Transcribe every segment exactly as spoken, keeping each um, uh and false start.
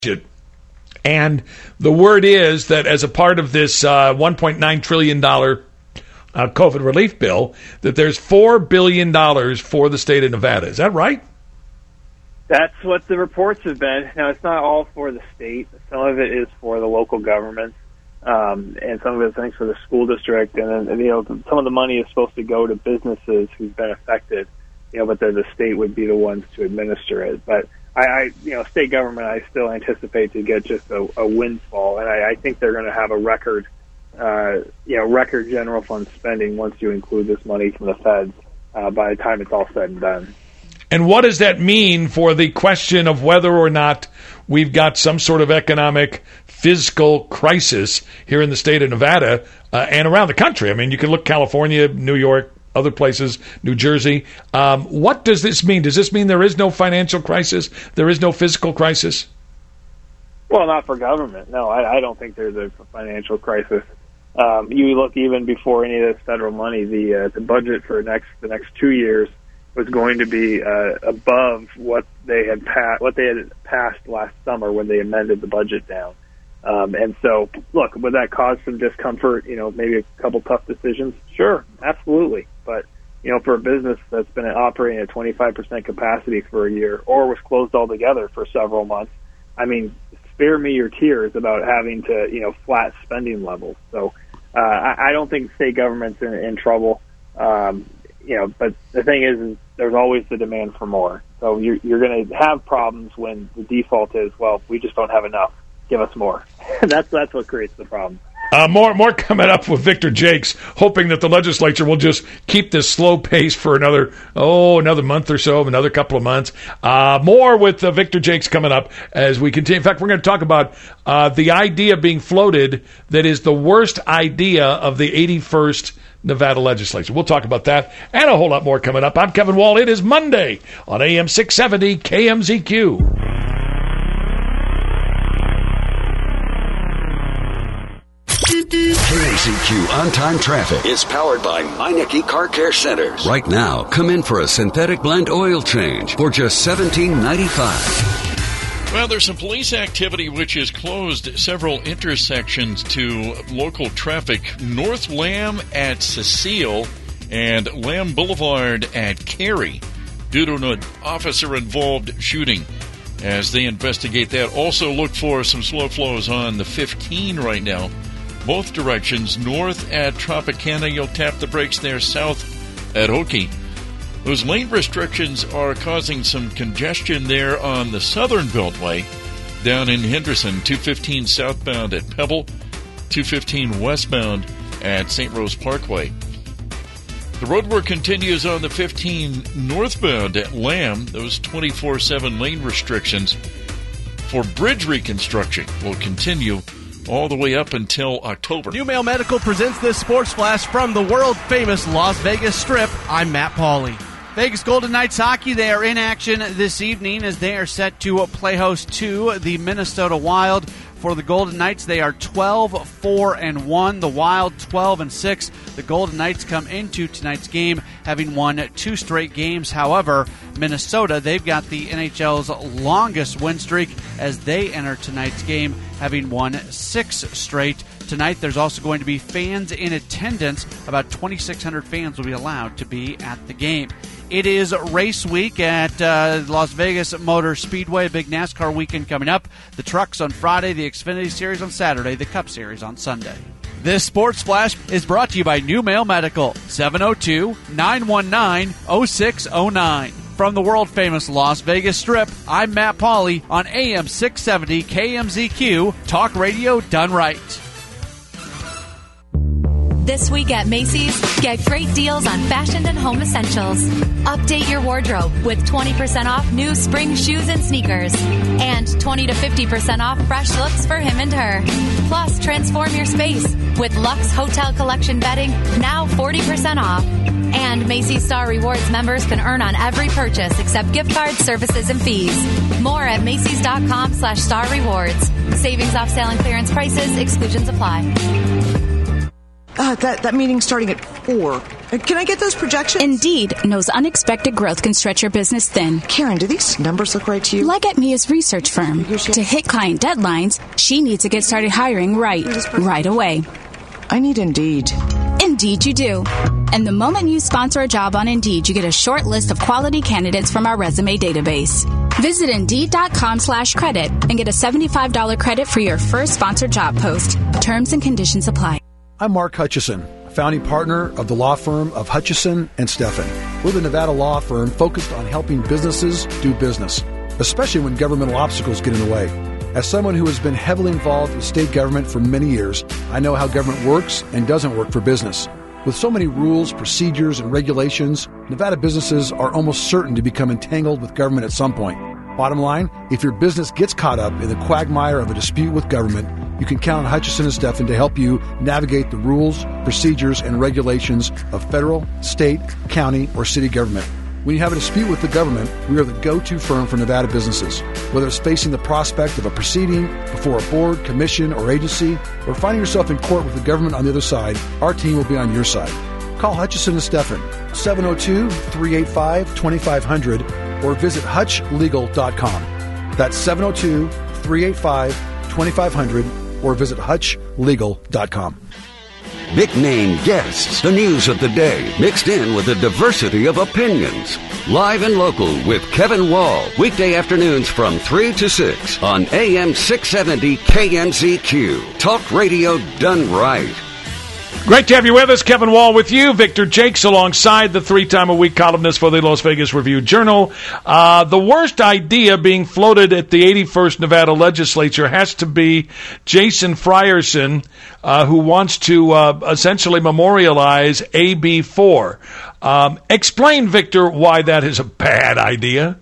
budget. And the word is that as a part of this uh, one point nine trillion dollars uh, COVID relief bill, that there's four billion dollars for the state of Nevada. Is that right? That's what the reports have been. Now, it's not all for the state. Some of it is for the local governments, um, and some of it is things for the school district. And then, you know, some of the money is supposed to go to businesses who've been affected, you know, but then the state would be the ones to administer it. But I, I you know, state government, I still anticipate to get just a, a windfall, and I, I think they're going to have a record, uh, you know, record general fund spending once you include this money from the feds uh, by the time it's all said and done. And what does that mean for the question of whether or not we've got some sort of economic fiscal crisis here in the state of Nevada uh, and around the country? I mean, you can look California, New York, other places, New Jersey. Um, what does this mean? Does this mean there is no financial crisis? There is no fiscal crisis? Well, not for government. No, I, I don't think there's a financial crisis. Um, you look even before any of this federal money, the uh, the budget for next the next two years was going to be uh, above what they had pa- what they had passed last summer when they amended the budget down. Um, and so, look, would that cause some discomfort? You know, maybe a couple tough decisions. Sure, absolutely. But you know, for a business that's been operating at twenty-five percent capacity for a year, or was closed altogether for several months, I mean, spare me your tears about having to, you know, flat spending levels. So, uh, I, I don't think state government's in, in trouble. Um, You know, but the thing is, is there's always the demand for more. So you're, you're going to have problems when the default is, well, we just don't have enough. Give us more. that's that's what creates the problem. Uh, more more coming up with Victor Jakes, hoping that the legislature will just keep this slow pace for another, oh, another month or so, another couple of months. Uh, more with uh, Victor Jakes coming up as we continue. In fact, we're going to talk about uh, the idea being floated that is the worst idea of the eighty-first Nevada legislature. We'll talk about that and a whole lot more coming up. I'm Kevin Wall. It is Monday on A M six seventy K M Z Q. K M Z Q On-Time Traffic is powered by Meineke Car Care Centers. Right now, come in for a synthetic blend oil change for just seventeen ninety-five. Well, there's some police activity which has closed several intersections to local traffic. North Lamb at Cecile and Lamb Boulevard at Cary due to an officer-involved shooting. As they investigate that, also look for some slow flows on the fifteen right now. Both directions, north at Tropicana, you'll tap the brakes there, south at Oakey. Those lane restrictions are causing some congestion there on the southern beltway down in Henderson, two fifteen southbound at Pebble, two fifteen westbound at Saint Rose Parkway. The roadwork continues on the fifteen northbound at Lamb. Those twenty-four seven lane restrictions for bridge reconstruction will continue all the way up until October. New Mail Medical presents this sports flash from the world-famous Las Vegas Strip. I'm Matt Pauley. Vegas Golden Knights hockey, they are in action this evening as they are set to play host to the Minnesota Wild. For the Golden Knights, they are twelve four and one. The Wild twelve and six. The Golden Knights come into tonight's game having won two straight games. However, Minnesota, they've got the N H L's longest win streak as they enter tonight's game having won six straight. Tonight, there's also going to be fans in attendance. About twenty-six hundred fans will be allowed to be at the game. It is race week at uh, Las Vegas Motor Speedway. Big NASCAR weekend coming up. The trucks on Friday, the Xfinity Series on Saturday, the Cup Series on Sunday. This Sports Flash is brought to you by New Mail Medical, seven oh two, nine one nine, oh six oh nine. From the world-famous Las Vegas Strip, I'm Matt Pauley on A M six seventy K M Z Q, Talk Radio done right. This week at Macy's, get great deals on fashion and home essentials. Update your wardrobe with twenty percent off new spring shoes and sneakers. And twenty to fifty percent off fresh looks for him and her. Plus, transform your space with Luxe Hotel Collection bedding, now forty percent off. And Macy's Star Rewards members can earn on every purchase except gift cards, services, and fees. More at Macys.com slash Star Rewards. Savings off sale and clearance prices. Exclusions apply. Uh, that, that meeting's starting at four. Uh, can I get those projections? Indeed knows unexpected growth can stretch your business thin. Karen, do these numbers look right to you? Like at Mia's research firm. To hit client deadlines, she needs to get started hiring right, right away. I need Indeed. Indeed you do. And the moment you sponsor a job on Indeed, you get a short list of quality candidates from our resume database. Visit Indeed.com slash credit and get a seventy-five dollars credit for your first sponsored job post. Terms and conditions apply. I'm Mark Hutchison, founding partner of the law firm of Hutchison and Steffen. We're the Nevada law firm focused on helping businesses do business, especially when governmental obstacles get in the way. As someone who has been heavily involved with state government for many years, I know how government works and doesn't work for business. With so many rules, procedures, and regulations, Nevada businesses are almost certain to become entangled with government at some point. Bottom line, if your business gets caught up in the quagmire of a dispute with government, you can count on Hutchison and Steffen to help you navigate the rules, procedures, and regulations of federal, state, county, or city government. When you have a dispute with the government, we are the go-to firm for Nevada businesses. Whether it's facing the prospect of a proceeding before a board, commission, or agency, or finding yourself in court with the government on the other side, our team will be on your side. Call Hutchison and Steffen, seven oh two, three eight five, two five zero zero, or visit hutch legal dot com. That's seven oh two, three eight five, two five zero zero, or visit hutch legal dot com. Big name guests, the news of the day, mixed in with a diversity of opinions. Live and local with Kevin Wall, weekday afternoons from three to six on A M six seventy K M Z Q. Talk radio done right. Great to have you with us. Kevin Wall with you. Victor Jakes alongside the three-time-a-week columnist for the Las Vegas Review-Journal. Uh, the worst idea being floated at the eighty-first Nevada legislature has to be Jason Frierson, uh, who wants to uh, essentially memorialize A B four. Um, explain, Victor, why that is a bad idea.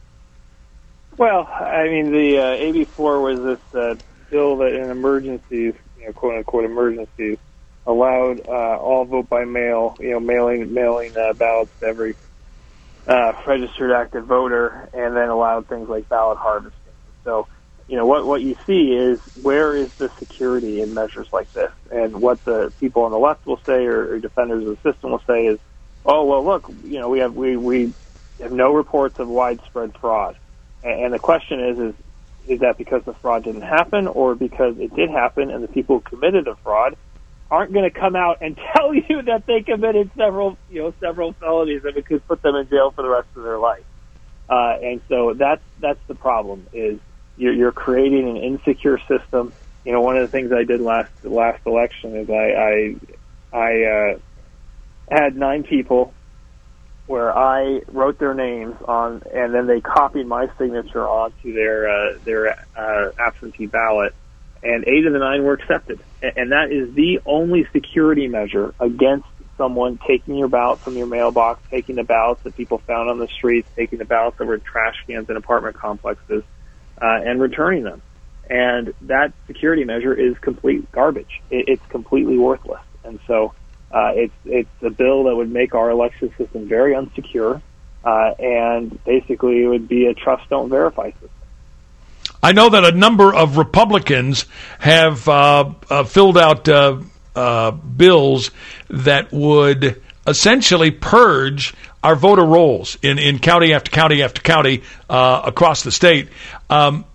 Well, I mean, the uh, A B four was this uh, bill that in emergencies, you know, quote-unquote emergencies, allowed uh, all vote by mail, you know, mailing mailing uh, ballots to every uh, registered active voter, and then allowed things like ballot harvesting. So, you know, what what you see is where is the security in measures like this? And what the people on the left will say, or, or defenders of the system will say, is, oh well, look, you know, we have we we have no reports of widespread fraud. And, and the question is, is is that because the fraud didn't happen, or because it did happen and the people who committed the fraud aren't going to come out and tell you that they committed several, you know, several felonies that could put them in jail for the rest of their life. Uh, and so that's that's the problem. Is you're, you're creating an insecure system. You know, one of the things I did last last election is I I, I uh, had nine people where I wrote their names on, and then they copied my signature onto their uh, their uh, absentee ballot. And eight of the nine were accepted. And that is the only security measure against someone taking your ballot from your mailbox, taking the ballots that people found on the streets, taking the ballots that were in trash cans in apartment complexes, uh, and returning them. And that security measure is complete garbage. It, it's completely worthless. And so uh, it's, it's a bill that would make our election system very unsecure, uh, and basically it would be a trust don't verify system. I know that a number of Republicans have uh, uh, filled out uh, uh, bills that would essentially purge our voter rolls in, in county after county after county uh, across the state. Um,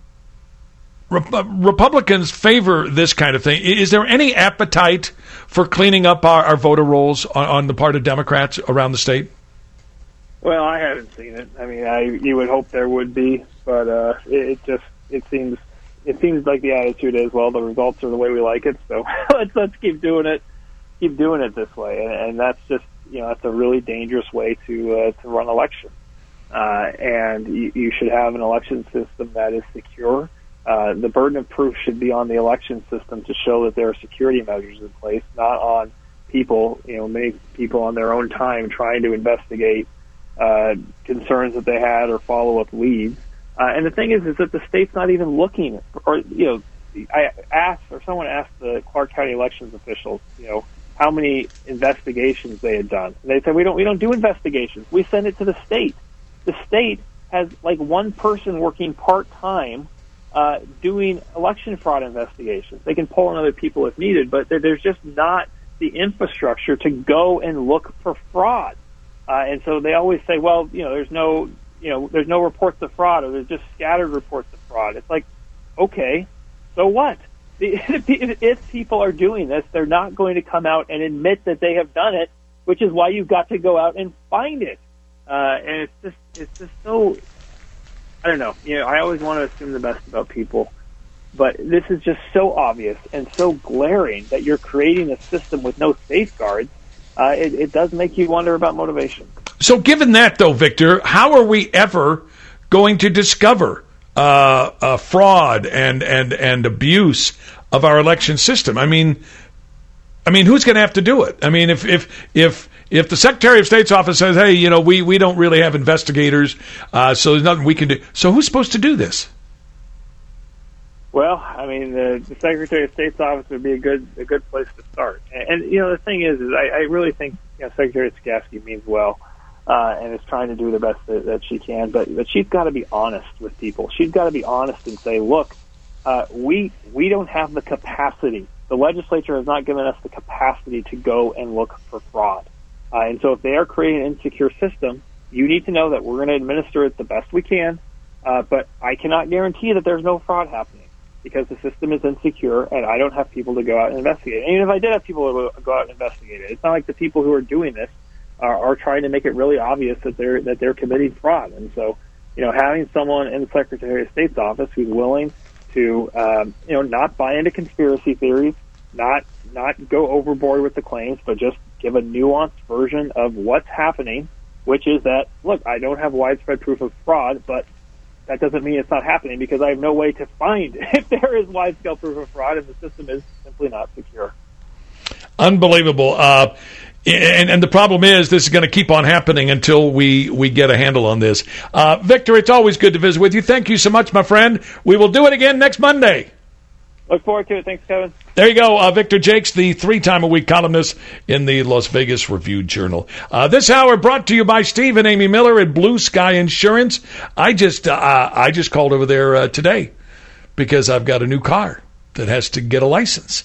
Re- Republicans favor this kind of thing. Is there any appetite for cleaning up our, our voter rolls on, on the part of Democrats around the state? Well, I haven't seen it. I mean, I you would hope there would be, but uh, it, it just... It seems it seems like the attitude is, well, the results are the way we like it, so let's let's keep doing it, keep doing it this way, and, and that's just you know that's a really dangerous way to uh, to run elections. Uh, and you, you should have an election system that is secure. Uh, the burden of proof should be on the election system to show that there are security measures in place, not on people. You know, many people on their own time trying to investigate uh, concerns that they had or follow up leads. Uh, and the thing is, is that the state's not even looking, or, you know, I asked, or someone asked the Clark County elections officials, you know, how many investigations they had done. And they said, we don't, we don't do investigations. We send it to the state. The state has like one person working part-time, uh, doing election fraud investigations. They can pull in other people if needed, but there, there's just not the infrastructure to go and look for fraud. Uh, and so they always say, well, you know, there's no, you know, there's no reports of fraud, or there's just scattered reports of fraud. It's like, okay, so what? If people are doing this, they're not going to come out and admit that they have done it, which is why you've got to go out and find it. Uh, and it's just, it's just so, I don't know. You know, I always want to assume the best about people, but this is just so obvious and so glaring that you're creating a system with no safeguards. Uh, it, it does make you wonder about motivation. So given that, though, Victor, how are we ever going to discover uh, uh, fraud and, and, and abuse of our election system? I mean, I mean, who's going to have to do it? I mean, if if if if the Secretary of State's office says, hey, you know, we, we don't really have investigators, uh, so there's nothing we can do. So who's supposed to do this? Well, I mean, the, the Secretary of State's office would be a good a good place to start. And, and you know, the thing is, is I, I really think you know, Secretary Skowski means well uh, and is trying to do the best that, that she can. But but she's got to be honest with people. She's got to be honest and say, look, uh, we we don't have the capacity. The legislature has not given us the capacity to go and look for fraud. Uh, and so if they are creating an insecure system, you need to know that we're going to administer it the best we can. Uh, but I cannot guarantee that there's no fraud happening, because the system is insecure and I don't have people to go out and investigate. And even if I did have people to go out and investigate it, it's not like the people who are doing this are, are trying to make it really obvious that they're that they're committing fraud. And so, you know, having someone in the Secretary of State's office who's willing to, um, you know, not buy into conspiracy theories, not not go overboard with the claims, but just give a nuanced version of what's happening, which is that, look, I don't have widespread proof of fraud, but that doesn't mean it's not happening, because I have no way to find if there is wide-scale proof of fraud, and the system is simply not secure. Unbelievable. Uh, and, and the problem is this is going to keep on happening until we, we get a handle on this. Uh, Victor, it's always good to visit with you. Thank you so much, my friend. We will do it again next Monday. Look forward to it. Thanks, Kevin. There you go. Uh, Victor Jakes, the three-time-a-week columnist in the Las Vegas Review-Journal. Uh, this hour brought to you by Steve and Amy Miller at Blue Sky Insurance. I just uh, I just called over there uh, today because I've got a new car that has to get a license.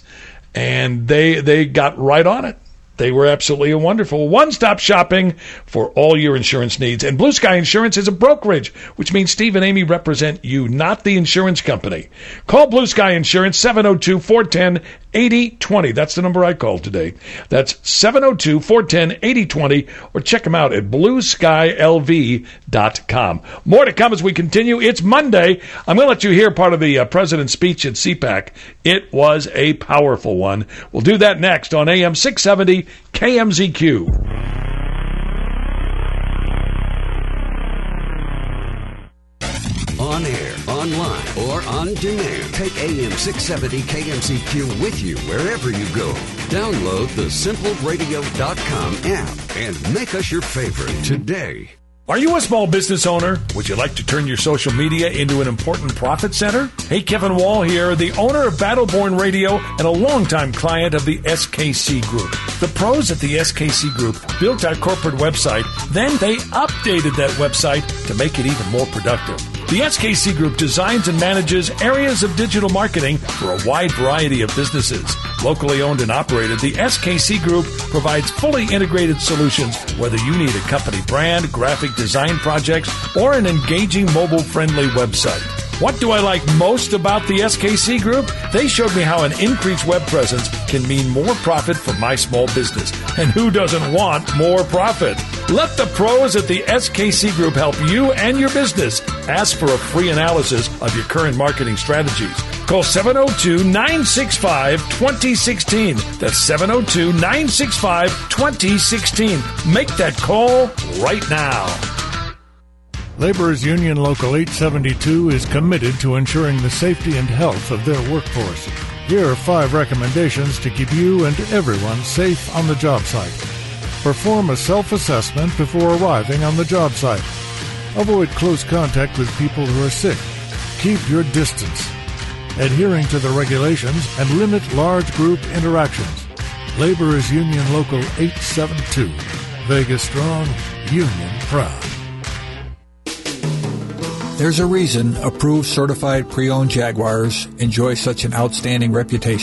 And they they got right on it. They were absolutely wonderful. One-stop shopping for all your insurance needs. And Blue Sky Insurance is a brokerage, which means Steve and Amy represent you, not the insurance company. Call Blue Sky Insurance, seven oh two, four one zero, eight oh two oh. That's the number I called today. That's seven oh two, four one zero, eight oh two oh, or check them out at blue sky l v dot com. More to come as we continue. It's Monday. I'm going to let you hear part of the uh, president's speech at C PAC. It was a powerful one. We'll do that next on A M six seventy K M Z Q. On air, online, or on demand. Take A M six seventy K M Z Q with you wherever you go. Download the simple radio dot com app and make us your favorite today. Are you a small business owner? Would you like to turn your social media into an important profit center? Hey, Kevin Wall here, the owner of Battleborn Radio and a longtime client of the S K C Group. The pros at the S K C Group built our corporate website, then they updated that website to make it even more productive. The S K C Group designs and manages areas of digital marketing for a wide variety of businesses. Locally owned and operated, the S K C Group provides fully integrated solutions, whether you need a company brand, graphic design projects, or an engaging mobile-friendly website. What do I like most about the S K C Group? They showed me how an increased web presence can mean more profit for my small business. And who doesn't want more profit? Let the pros at the S K C Group help you and your business. Ask for a free analysis of your current marketing strategies. Call seven oh two, nine six five, two oh one six. That's seven oh two, nine six five, two oh one six. Make that call right now. Laborers Union Local eight seventy-two is committed to ensuring the safety and health of their workforce. Here are five recommendations to keep you and everyone safe on the job site. Perform a self-assessment before arriving on the job site. Avoid close contact with people who are sick. Keep your distance. Adhering to the regulations and limit large group interactions. Laborers Union Local eight seventy-two. Vegas strong, union proud. There's a reason approved certified pre-owned Jaguars enjoy such an outstanding reputation.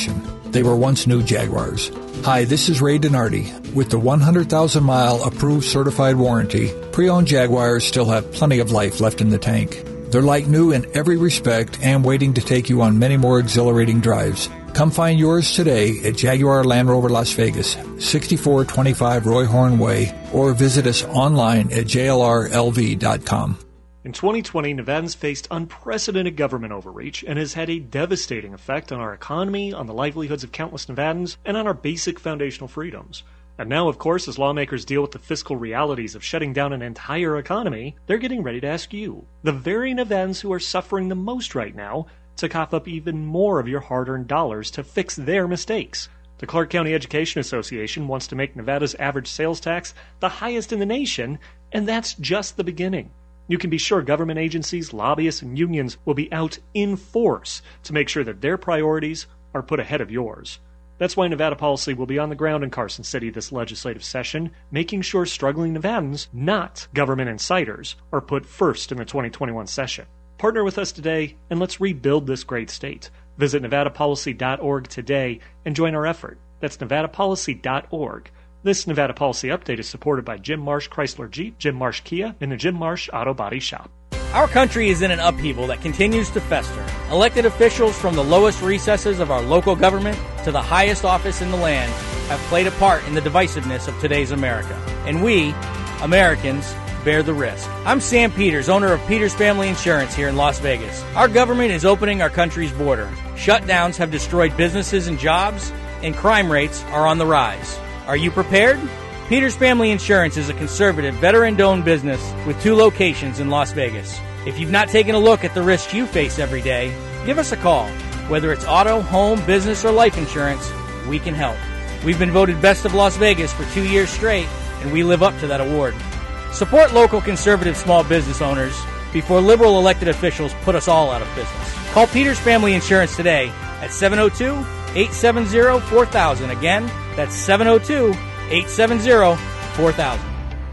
they were once new Jaguars. Hi, this is Ray Donardi. With the one hundred thousand mile approved certified warranty, pre-owned Jaguars still have plenty of life left in the tank. They're like new in every respect and waiting to take you on many more exhilarating drives. Come find yours today at Jaguar Land Rover Las Vegas, sixty-four twenty-five Roy Horn Way, or visit us online at J L R L V dot com. In twenty twenty, Nevadans faced unprecedented government overreach and has had a devastating effect on our economy, on the livelihoods of countless Nevadans, and on our basic foundational freedoms. And now, of course, as lawmakers deal with the fiscal realities of shutting down an entire economy, they're getting ready to ask you, the very Nevadans who are suffering the most right now, to cough up even more of your hard-earned dollars to fix their mistakes. The Clark County Education Association wants to make Nevada's average sales tax the highest in the nation, and that's just the beginning. You can be sure government agencies, lobbyists, and unions will be out in force to make sure that their priorities are put ahead of yours. That's why Nevada Policy will be on the ground in Carson City this legislative session, making sure struggling Nevadans, not government insiders, are put first in the twenty twenty-one session. Partner with us today, and let's rebuild this great state. Visit nevada policy dot org today and join our effort. That's nevada policy dot org. This Nevada Policy Update is supported by Jim Marsh Chrysler Jeep, Jim Marsh Kia, and the Jim Marsh Auto Body Shop. Our country is in an upheaval that continues to fester. Elected officials from the lowest recesses of our local government to the highest office in the land have played a part in the divisiveness of today's America. And we, Americans, bear the risk. I'm Sam Peters, owner of Peters Family Insurance here in Las Vegas. Our government is opening our country's border. Shutdowns have destroyed businesses and jobs, and crime rates are on the rise. Are you prepared? Peters Family Insurance is a conservative, veteran-owned business with two locations in Las Vegas. If you've not taken a look at the risks you face every day, give us a call. Whether it's auto, home, business, or life insurance, we can help. We've been voted Best of Las Vegas for two years straight, and we live up to that award. Support local conservative small business owners before liberal elected officials put us all out of business. Call Peters Family Insurance today at seven oh two, eight seven oh, four thousand. Again, that's seven oh two, eight seven oh, four thousand.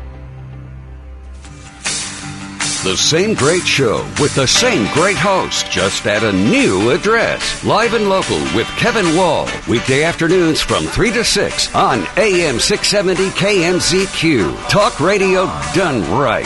The same great show with the same great host, just at a new address. Live and local with Kevin Wall. Weekday afternoons from three to six on A M six seventy K M Z Q. Talk radio done right.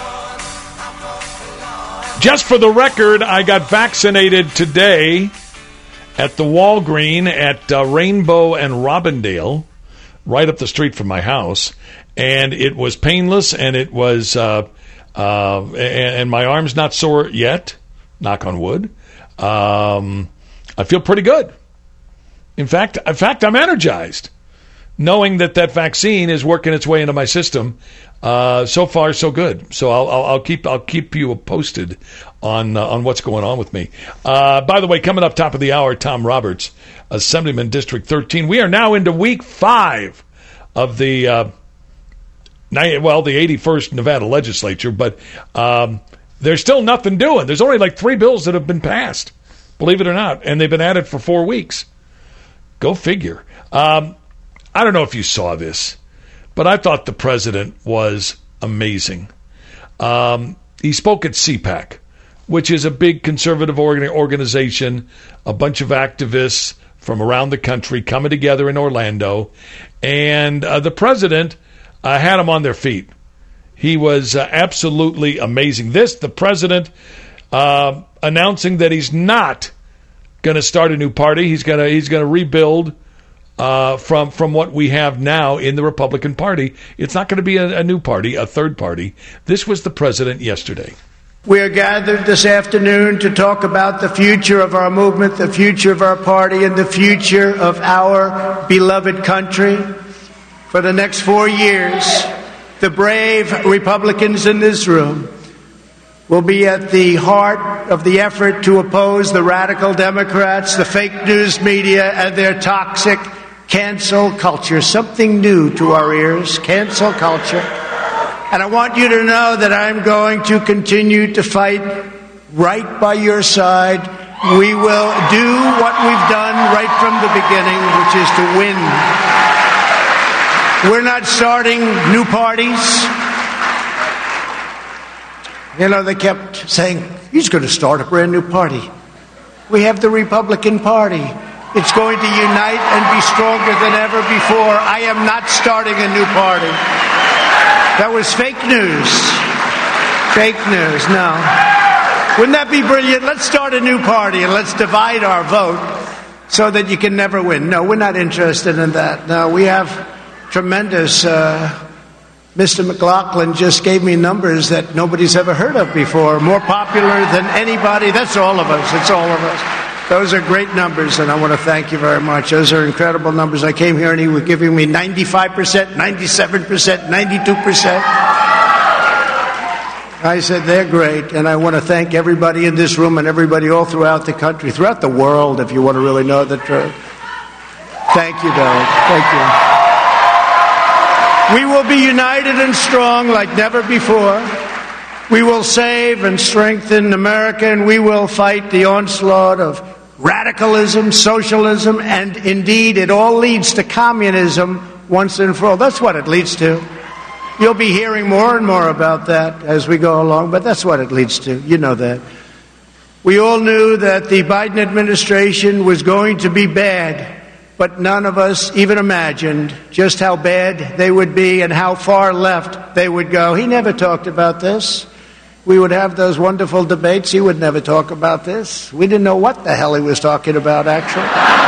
Just for the record, I got vaccinated today at the Walgreen at uh, Rainbow and Robindale, right up the street from my house, and it was painless, and it was, uh, uh, and, and my arm's not sore yet, knock on wood. Um, I feel pretty good. In fact, in fact, I'm energized, knowing that that vaccine is working its way into my system. Uh, so far, so good. So I'll, I'll, I'll keep I'll keep you posted on uh, on what's going on with me. Uh, by the way, coming up top of the hour, Tom Roberts, Assemblyman District thirteen. We are now into week five of the uh, well, the eighty-first Nevada legislature, but um, there's still nothing doing. There's only like three bills that have been passed, believe it or not, and they've been at it for four weeks. Go figure. Um, I don't know if you saw this, but I thought the president was amazing. Um, he spoke at C PAC, which is a big conservative organization, a bunch of activists from around the country coming together in Orlando, and uh, the president uh, had them on their feet. He was uh, absolutely amazing. This, the president uh, announcing that he's not going to start a new party. He's going to he's going to rebuild uh, from from what we have now in the Republican Party. It's not going to be a, a new party, a third party. This was the president yesterday. We are gathered this afternoon to talk about the future of our movement, the future of our party, and the future of our beloved country. For the next four years, the brave Republicans in this room will be at the heart of the effort to oppose the radical Democrats, the fake news media, and their toxic cancel culture. Something new to our ears, cancel culture. And I want you to know that I'm going to continue to fight right by your side. We will do what we've done right from the beginning, which is to win. We're not starting new parties. You know, they kept saying, he's going to start a brand new party. We have the Republican Party. It's going to unite and be stronger than ever before. I am not starting a new party. That was fake news. Fake news, no. Wouldn't that be brilliant? Let's start a new party and let's divide our vote so that you can never win. No, we're not interested in that. No, we have tremendous... Uh, Mister McLaughlin just gave me numbers that nobody's ever heard of before. More popular than anybody. That's all of us. It's all of us. Those are great numbers, and I want to thank you very much. Those are incredible numbers. I came here and he was giving me ninety-five percent, ninety-seven percent, ninety-two percent. I said, they're great, and I want to thank everybody in this room and everybody all throughout the country, throughout the world, if you want to really know the truth. Thank you, Doug. Thank you. We will be united and strong like never before. We will save and strengthen America, and we will fight the onslaught of radicalism, socialism, and indeed it all leads to communism once and for all. That's what it leads to. You'll be hearing more and more about that as we go along, but that's what it leads to. You know that. We all knew that the Biden administration was going to be bad. But none of us even imagined just how bad they would be and how far left they would go. He never talked about this. We would have those wonderful debates. He would never talk about this. We didn't know what the hell he was talking about, actually.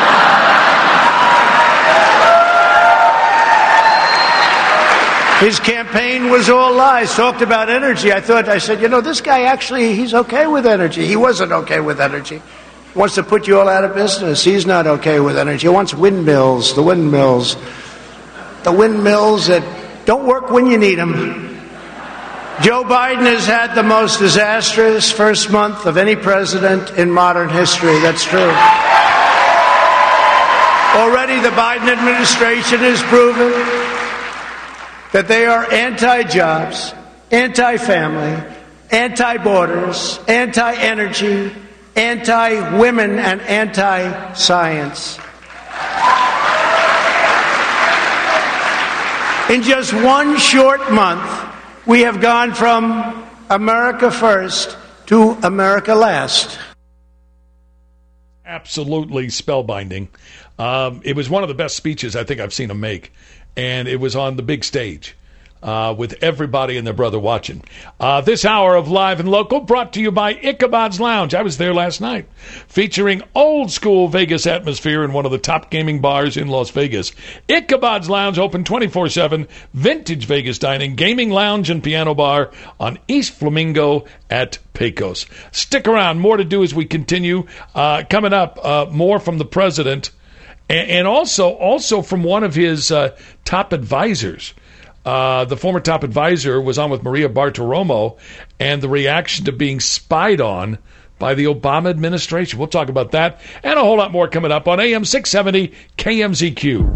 His campaign was all lies. Talked about energy. I thought, I said, you know, this guy actually, he's okay with energy. He wasn't okay with energy. Wants to put you all out of business. He's not okay with energy. He wants windmills, the windmills. The windmills that don't work when you need them. Joe Biden has had the most disastrous first month of any president in modern history. That's true. Already the Biden administration has proven that they are anti-jobs, anti-family, anti-borders, anti-energy, anti-women, and anti-science. In just one short month, we have gone from America first to America last. Absolutely spellbinding. Um, it was one of the best speeches I think I've seen him make, and it was on the big stage. Uh, with everybody and their brother watching. Uh, this hour of Live and Local brought to you by Ichabod's Lounge. I was there last night, featuring old school Vegas atmosphere in one of the top gaming bars in Las Vegas. Ichabod's Lounge open twenty-four seven, vintage Vegas dining, gaming lounge and piano bar on East Flamingo at Pecos. Stick around, more to do as we continue. Uh, coming up, uh, more from the president, and, and also, also from one of his uh, top advisors. Uh, the former top advisor was on with Maria Bartiromo, and the reaction to being spied on by the Obama administration. We'll talk about that and a whole lot more coming up on A M six seventy K M Z Q.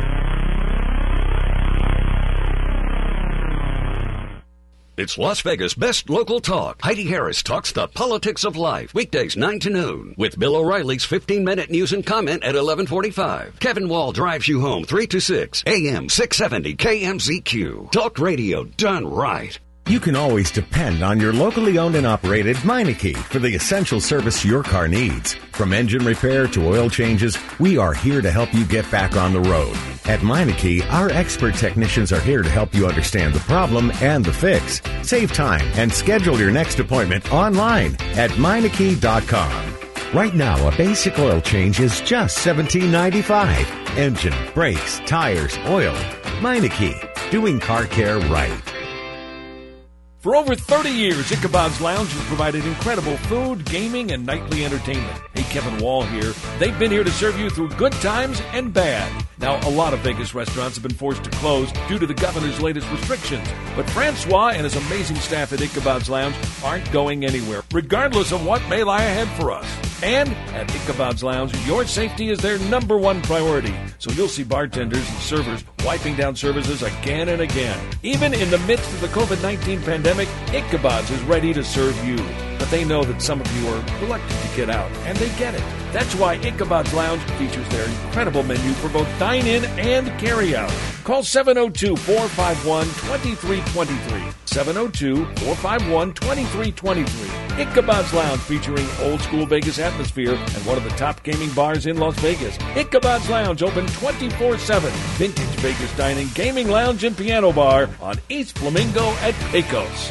It's Las Vegas' best local talk. Heidi Harris talks the politics of life. Weekdays nine to noon. With Bill O'Reilly's fifteen-minute news and comment at eleven forty-five. Kevin Wall drives you home three to six. A M six seventy K M Z Q. Talk radio done right. You can always depend on your locally owned and operated Meineke for the essential service your car needs. From engine repair to oil changes, we are here to help you get back on the road. At Meineke, our expert technicians are here to help you understand the problem and the fix. Save time and schedule your next appointment online at Meineke dot com. Right now, a basic oil change is just seventeen ninety-five. Engine, brakes, tires, oil. Meineke, doing car care right. For over thirty years, Ichabod's Lounge has provided incredible food, gaming, and nightly entertainment. Hey, Kevin Wall here. They've been here to serve you through good times and bad. Now, a lot of Vegas restaurants have been forced to close due to the governor's latest restrictions. But Francois and his amazing staff at Ichabod's Lounge aren't going anywhere, regardless of what may lie ahead for us. And at Ichabod's Lounge, your safety is their number one priority. So you'll see bartenders and servers wiping down services again and again. Even in the midst of the covid nineteen pandemic, Ichabod's is ready to serve you. But they know that some of you are reluctant to get out, and they get it. That's why Ichabod's Lounge features their incredible menu for both dine-in and carry-out. Call seven oh two, four five one, two three two three. seven oh two, four five one, two three two three. Ichabod's Lounge, featuring old school Vegas atmosphere and one of the top gaming bars in Las Vegas. Ichabod's Lounge, open twenty-four seven. Vintage Vegas dining, gaming lounge, and piano bar on East Flamingo at Pecos.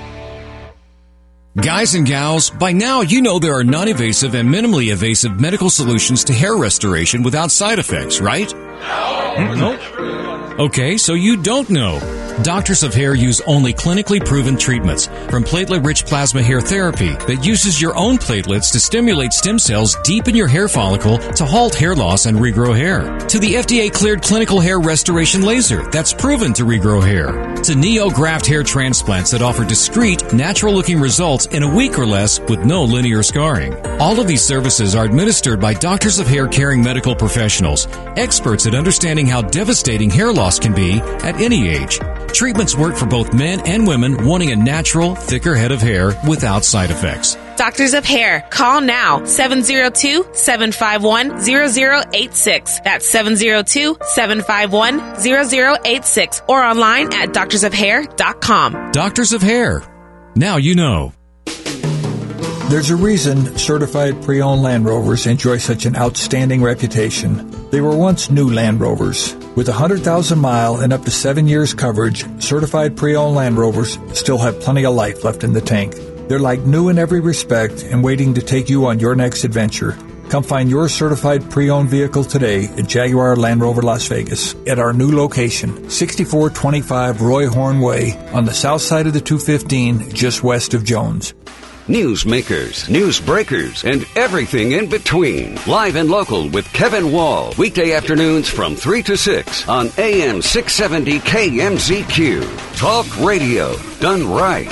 Guys and gals, by now you know there are non-invasive and minimally invasive medical solutions to hair restoration without side effects, right? No. Nope. Okay, so you don't know. Doctors of Hair use only clinically proven treatments, from platelet-rich plasma hair therapy that uses your own platelets to stimulate stem cells deep in your hair follicle to halt hair loss and regrow hair, to the F D A-cleared clinical hair restoration laser that's proven to regrow hair, to NeoGraft hair transplants that offer discreet, natural-looking results in a week or less with no linear scarring. All of these services are administered by doctors of hair caring medical professionals, experts at understanding how devastating hair loss can be at any age. Treatments work for both men and women wanting a natural, thicker head of hair without side effects. Doctors of Hair. Call now. seven oh two, seven five one, oh oh eight six. That's seven oh two, seven five one, oh oh eight six. Or online at doctors of hair dot com. Doctors of Hair. Now you know. There's a reason certified pre-owned Land Rovers enjoy such an outstanding reputation. They were once new Land Rovers. With one hundred thousand mile and up to seven years coverage, certified pre-owned Land Rovers still have plenty of life left in the tank. They're like new in every respect and waiting to take you on your next adventure. Come find your certified pre-owned vehicle today at Jaguar Land Rover Las Vegas at our new location, sixty-four twenty-five Roy Horn Way on the south side of the two fifteen, just west of Jones. Newsmakers, news breakers, and everything in between. Live and local with Kevin Wall. Weekday afternoons from three to six on A M six seventy K M Z Q. Talk radio done right.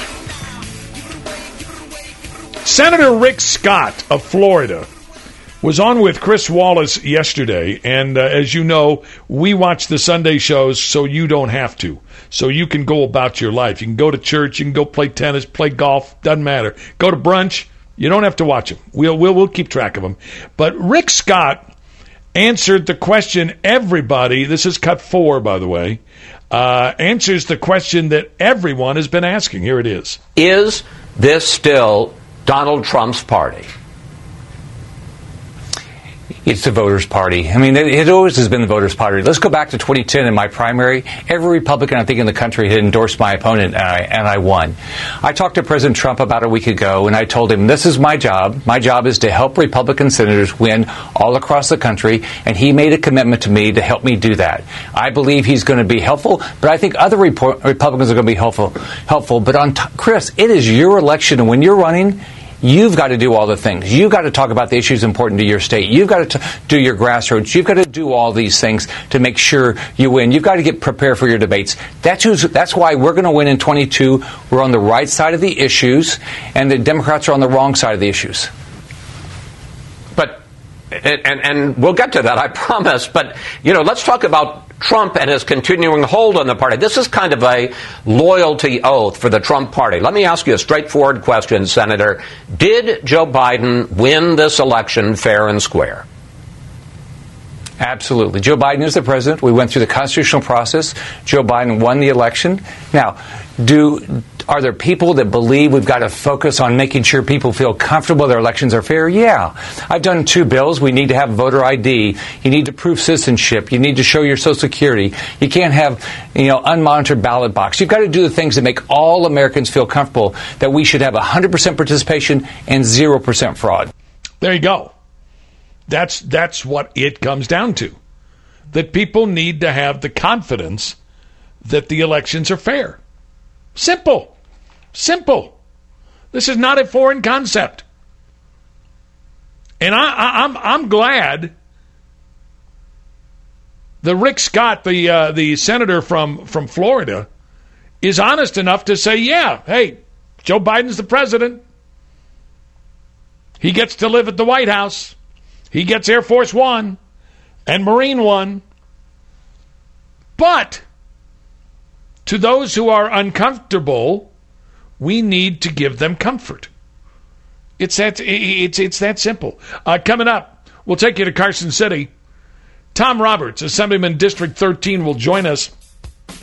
Senator Rick Scott of Florida was on with Chris Wallace yesterday, and uh, as you know, we watch the Sunday shows so you don't have to. So you can go about your life. You can go to church, you can go play tennis, play golf, doesn't matter. Go to brunch, you don't have to watch them. We'll, we'll, we'll keep track of them. But Rick Scott answered the question everybody, this is cut four, by the way, uh, answers the question that everyone has been asking. Here it is. Is this still Donald Trump's party? It's the voters' party. I mean, it always has been the voters' party. Let's go back to twenty ten in my primary. Every Republican, I think, in the country had endorsed my opponent, and I, and I won. I talked to President Trump about a week ago, and I told him, this is my job. My job is to help Republican senators win all across the country, and he made a commitment to me to help me do that. I believe he's going to be helpful, but I think other Repo- Republicans are going to be helpful. helpful. But on t- Chris, it is your election, and when you're running, you've got to do all the things. You've got to talk about the issues important to your state. You've got to t- do your grassroots. You've got to do all these things to make sure you win. You've got to get prepared for your debates. That's who's, that's why we're going to win in twenty-two. We're on the right side of the issues, and the Democrats are on the wrong side of the issues. But, and, and we'll get to that, I promise. But, you know, let's talk about Trump and his continuing hold on the party. This is kind of a loyalty oath for the Trump party. Let me ask you a straightforward question, Senator. Did Joe Biden win this election fair and square? Absolutely. Joe Biden is the president. We went through the constitutional process. Joe Biden won the election. Now, do are there people that believe we've got to focus on making sure people feel comfortable their elections are fair? Yeah. I've done two bills. We need to have voter I D. You need to prove citizenship. You need to show your Social Security. You can't have, you know, unmonitored ballot box. You've got to do the things that make all Americans feel comfortable that we should have one hundred percent participation and zero percent fraud. There you go. That's that's what it comes down to. That people need to have the confidence that the elections are fair. Simple. Simple. This is not a foreign concept. And I, I, I'm I'm glad that Rick Scott, the uh, the senator from, from Florida, is honest enough to say, yeah, hey, Joe Biden's the president. He gets to live at the White House. He gets Air Force One and Marine One. But to those who are uncomfortable, we need to give them comfort. It's that, it's, it's that simple. Uh, coming up, we'll take you to Carson City. Tom Roberts, Assemblyman District thirteen, will join us.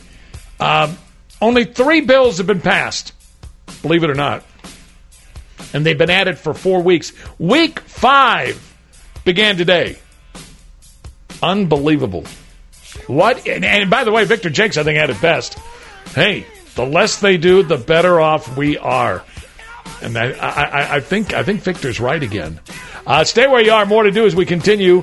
Uh, only three bills have been passed, believe it or not. And they've been at it for four weeks. Week five began today. Unbelievable. What? And, and by the way, Victor Jakes, I think, had it best. Hey, the less they do, the better off we are. And I, I, I think I think Victor's right again. Uh, stay where you are. More to do as we continue.